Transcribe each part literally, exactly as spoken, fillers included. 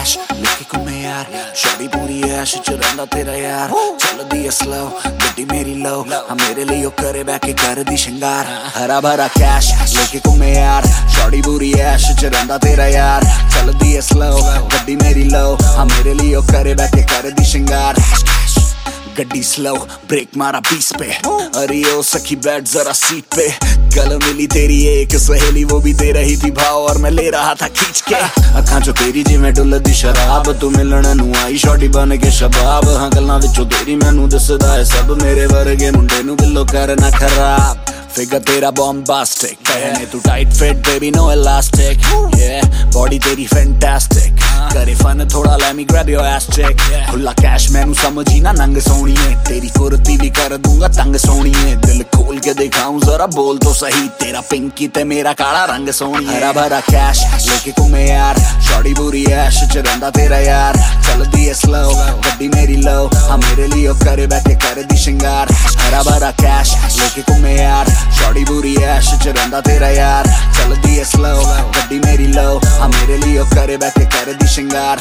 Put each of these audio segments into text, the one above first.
Cash लेके घूमे यार, शॉडी पूरी ऐश च रहिंदा तेरा यार। चलदी है स्लो गड्डी मेरी लो, हाँ मेरे लिए करे बैठ के कर दी शिंगार। हरा भरा कैश लेके घूमे यार, शॉडी पूरी ऐश च रहिंदा तेरा यार। चलदी है स्लो गड्डी मेरी लो, हाँ मेरे लिए करे बैठ के कर दी शिंगार। गड्डी स्लो ब्रेक मारा बीस पे, अरे ओ सखी बैठ जरा सीट पे। कल मिली तेरी एक सहेली, वो भी दे रही थी भाव और मैं ले रहा था खींच के। अखां चो तेरी जिवें डुलदी शराब, तू मिलण नू आई शॉडी बन के शबाब। हाँ गल्लां विचों तेरी मैनू दसदा है सब, मेरे वर्गे मुंडे नू बिल्लो करना खराब। फिगर तेरा बॉम्बास्टिक, पहने तू tight fit baby no elastic. yeah, body तेरी फैंटास्टिक, करे फन थोड़ा let me grab your ass check। खुला कैश मैनू समझी ना नंग सोनिए, तेरी कुर्ती भी कर दूंगा तंग सोनिए। दिल खोल के दिखाऊं जरा बोल तो सही, तेरा पिंकी ते मेरा काला रंग सोनिए। हरा भरा कैश लेके घूमे यार, शॉडी बुरी ऐश च रहिंदा तेरा यार। चलदी है स्लो गड्डी मेरी लो, हाँ मेरे लिए करे बैठ के कर दी शिंगार। हरा भरा कैश लेके घूमे यार, शॉडी बुरी ऐश च रहिंदा तेरा यार। चलदी है स्लो गड्डी मेरी लो, हाँ मेरे लिए करे बैठ के कर दी शिंगार।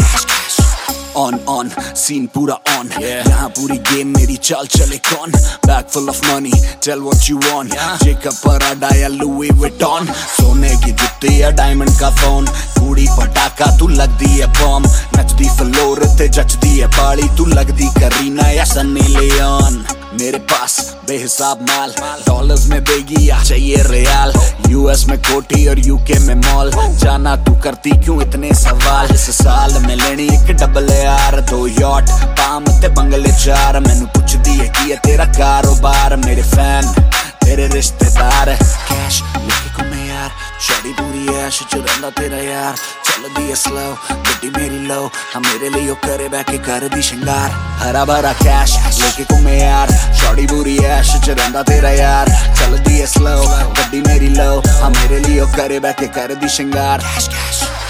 ऑन ऑन सीन पूरा ऑन, यहाँ पूरी गेम मेरी चाल चले कौन। Bag full of money tell what you want, Jacob Prada या लुई विटॉन। सोने की जुत्ती या डायमंड का फोन, कूड़ी पटाखा तू लगदी है बॉम्ब। नचदी फ्लोर ते जचदी है पाली, तू लगदी करीना या सन्नी लियोन। मेरे पास बेहिसाब माल, डॉलर्स में देगी या चाहिए रियाल। यूएस में कोठी और यूके में मॉल, जाना तू करती क्यों इतने सवाल। इस साल में लेनी एक डबल यार, दो यॉट पाम ते बंगले चार। मैनू पुछदी है की है तेरा कारोबार, मेरे फैन तेरे रिश्तेदार। कैश लेके घूमे यार, शॉडी पूरी ऐश च रहिंदा तेरा यार। चलदी है स्लो गड्डी मेरी लो, हाँ मेरे लिए करे बैठ के कर दी शिंगार। हरा भरा कैश लेके घूमे यार, शॉडी पूरी ऐश च रहिंदा तेरा यार। चलदी है स्लो गड्डी मेरी लो, हाँ मेरे लिए करे बैठ के कर दी शिंगार।